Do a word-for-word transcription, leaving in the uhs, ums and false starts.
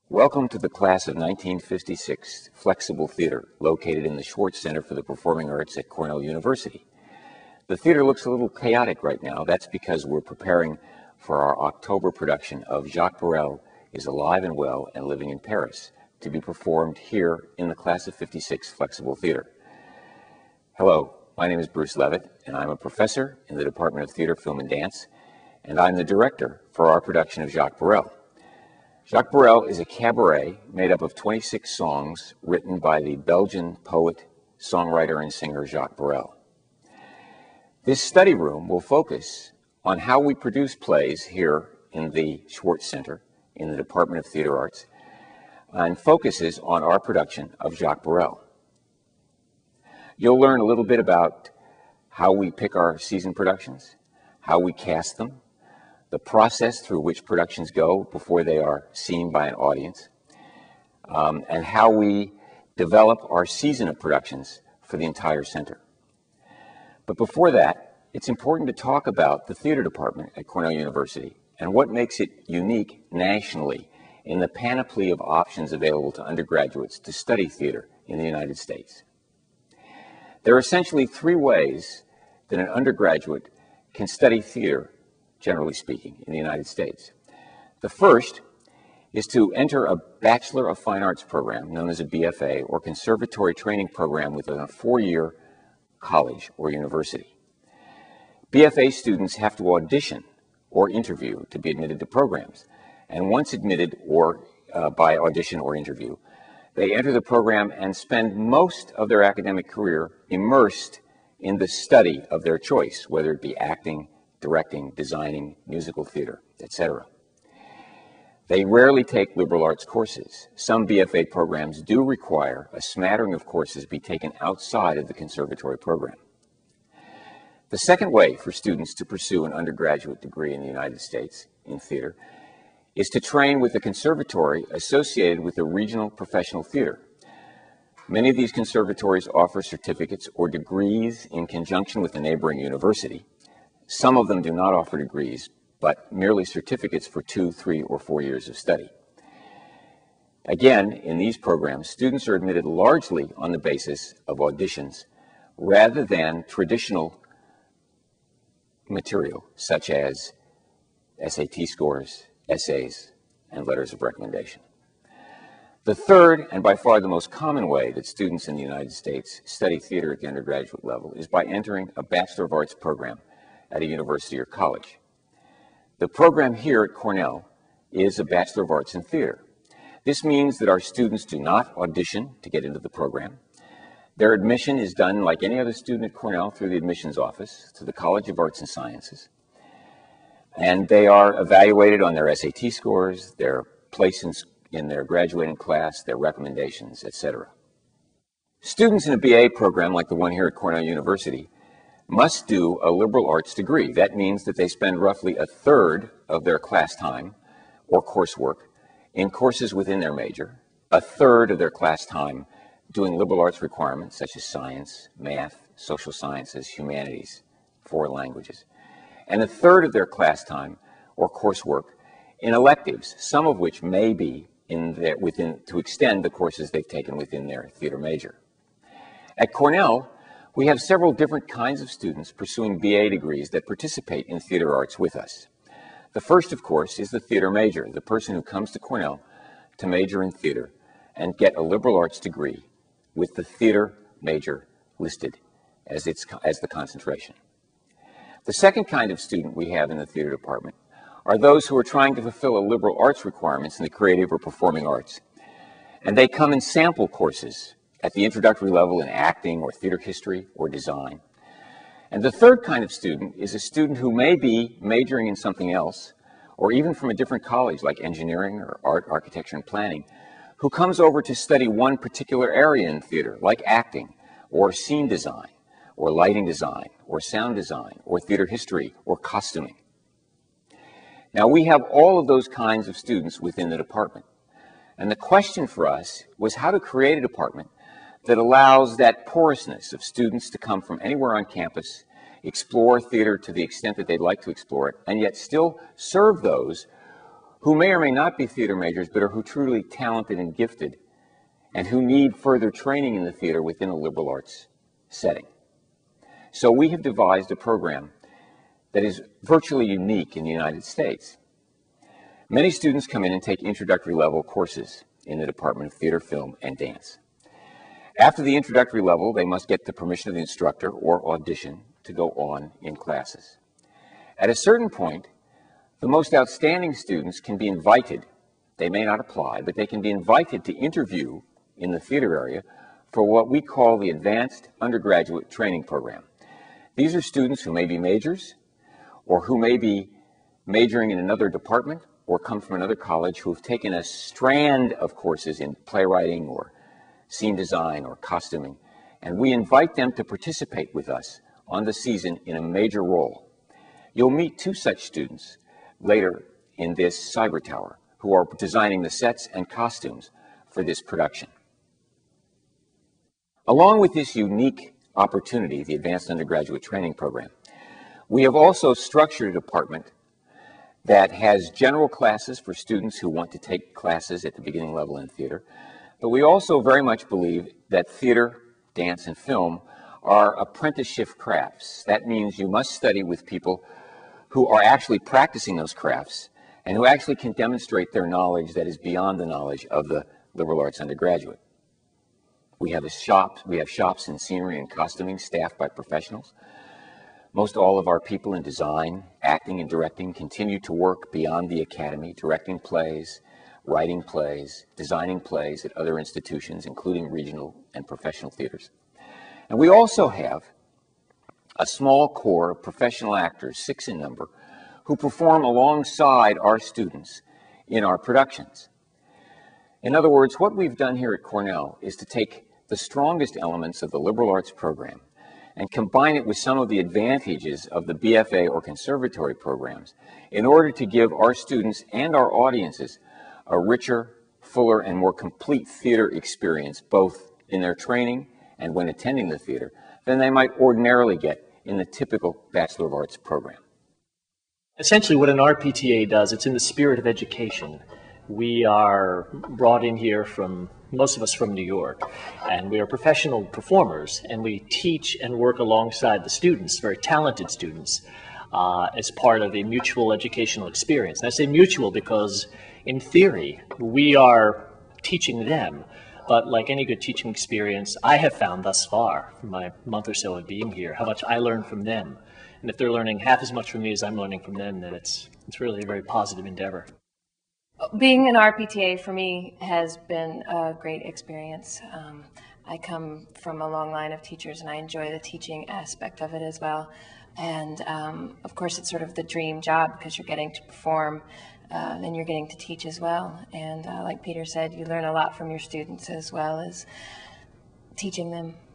Welcome to the class of nineteen fifty-six Flexible Theater, located in the Schwartz Center for the Performing Arts at Cornell University. The theater looks a little chaotic right now. That's because we're preparing for our October production of Jacques Brel is Alive and Well and Living in Paris, to be performed here in the class of fifty-six Flexible Theater. Hello, my name is Bruce Levitt, and I'm a professor in the Department of Theater, Film, and Dance, and I'm the director for our production of Jacques Brel. Jacques Brel is a cabaret made up of twenty-six songs written by the Belgian poet, songwriter, and singer Jacques Brel. This study room will focus on how we produce plays here in the Schwartz Center in the Department of Theater Arts, and focuses on our production of Jacques Brel. You'll learn a little bit about how we pick our season productions, how we cast them, the process through which productions go before they are seen by an audience, um, and how we develop our season of productions for the entire center. But before that, it's important to talk about the theater department at Cornell University and what makes it unique nationally in the panoply of options available to undergraduates to study theater in the United States. There are essentially three ways that an undergraduate can study theater, generally speaking, in the United States. The first is to enter a Bachelor of Fine Arts program known as a B F A, or conservatory training program within a four-year college or university. B F A students have to audition or interview to be admitted to programs, and once admitted or uh, by audition or interview, they enter the program and spend most of their academic career immersed in the study of their choice, whether it be acting, directing, designing, musical theater, et cetera. They rarely take liberal arts courses. Some B F A programs do require a smattering of courses be taken outside of the conservatory program. The second way for students to pursue an undergraduate degree in the United States in theater is to train with a conservatory associated with a regional professional theater. Many of these conservatories offer certificates or degrees in conjunction with a neighboring university. Some of them do not offer degrees, but merely certificates for two, three, or four years of study. Again, in these programs, students are admitted largely on the basis of auditions rather than traditional material, such as S A T scores, essays, and letters of recommendation. The third, and by far the most common way that students in the United States study theater at the undergraduate level, is by entering a Bachelor of Arts program at a university or college. The program here at Cornell is a Bachelor of Arts in Theater. This means that our students do not audition to get into the program. Their admission is done like any other student at Cornell through the admissions office to the College of Arts and Sciences. And they are evaluated on their S A T scores, their place in, in their graduating class, their recommendations, et cetera. Students in a B A program like the one here at Cornell University must do a liberal arts degree. That means that they spend roughly a third of their class time or coursework in courses within their major, a third of their class time doing liberal arts requirements such as science, math, social sciences, humanities, foreign languages, and a third of their class time or coursework in electives, some of which may be in their, within, to extend the courses they've taken within their theater major. At Cornell, we have several different kinds of students pursuing B A degrees that participate in theater arts with us. The first, of course, is the theater major, the person who comes to Cornell to major in theater and get a liberal arts degree with the theater major listed as, its, as the concentration. The second kind of student we have in the theater department are those who are trying to fulfill a liberal arts requirements in the creative or performing arts. And they come in sample courses at the introductory level in acting or theater history or design. And the third kind of student is a student who may be majoring in something else, or even from a different college like engineering or art, architecture, and planning, who comes over to study one particular area in theater, like acting, or scene design, or lighting design, or sound design, or theater history, or costuming. Now, we have all of those kinds of students within the department. And the question for us was how to create a department that allows that porousness of students to come from anywhere on campus, explore theater to the extent that they'd like to explore it, and yet still serve those who may or may not be theater majors, but are who truly talented and gifted, and who need further training in the theater within a liberal arts setting. So we have devised a program that is virtually unique in the United States. Many students come in and take introductory level courses in the Department of Theater, Film, and Dance. After the introductory level, they must get the permission of the instructor or audition to go on in classes. At a certain point, the most outstanding students can be invited. They may not apply, but they can be invited to interview in the theater area for what we call the Advanced Undergraduate Training Program. These are students who may be majors, or who may be majoring in another department, or come from another college, who have taken a strand of courses in playwriting or scene design or costuming, and we invite them to participate with us on the season in a major role. You'll meet two such students later in this cyber tower who are designing the sets and costumes for this production. Along with this unique opportunity, the Advanced Undergraduate Training Program, we have also structured a department that has general classes for students who want to take classes at the beginning level in theater. But we also very much believe that theater, dance, and film are apprenticeship crafts. That means you must study with people who are actually practicing those crafts and who actually can demonstrate their knowledge that is beyond the knowledge of the liberal arts undergraduate. We have a shop, we have shops in scenery and costuming staffed by professionals. Most all of our people in design, acting, and directing continue to work beyond the academy, directing plays, writing plays, designing plays at other institutions, including regional and professional theaters. And we also have a small core of professional actors, six in number, who perform alongside our students in our productions. In other words, what we've done here at Cornell is to take the strongest elements of the liberal arts program and combine it with some of the advantages of the B F A or conservatory programs in order to give our students and our audiences a richer, fuller, and more complete theater experience, both in their training and when attending the theater, than they might ordinarily get in the typical Bachelor of Arts program. Essentially what an R P T A does, it's in the spirit of education. We are brought in here from, most of us from New York, and we are professional performers, and we teach and work alongside the students, very talented students, uh, as part of a mutual educational experience. And I say mutual because in theory, we are teaching them, but like any good teaching experience, I have found thus far, from my month or so of being here, how much I learn from them. And if they're learning half as much from me as I'm learning from them, then it's, it's really a very positive endeavor. Being an R P T A for me has been a great experience. Um, I come from a long line of teachers and I enjoy the teaching aspect of it as well. And um, of course it's sort of the dream job because you're getting to perform uh, and you're getting to teach as well. And uh, like Peter said, you learn a lot from your students as well as teaching them.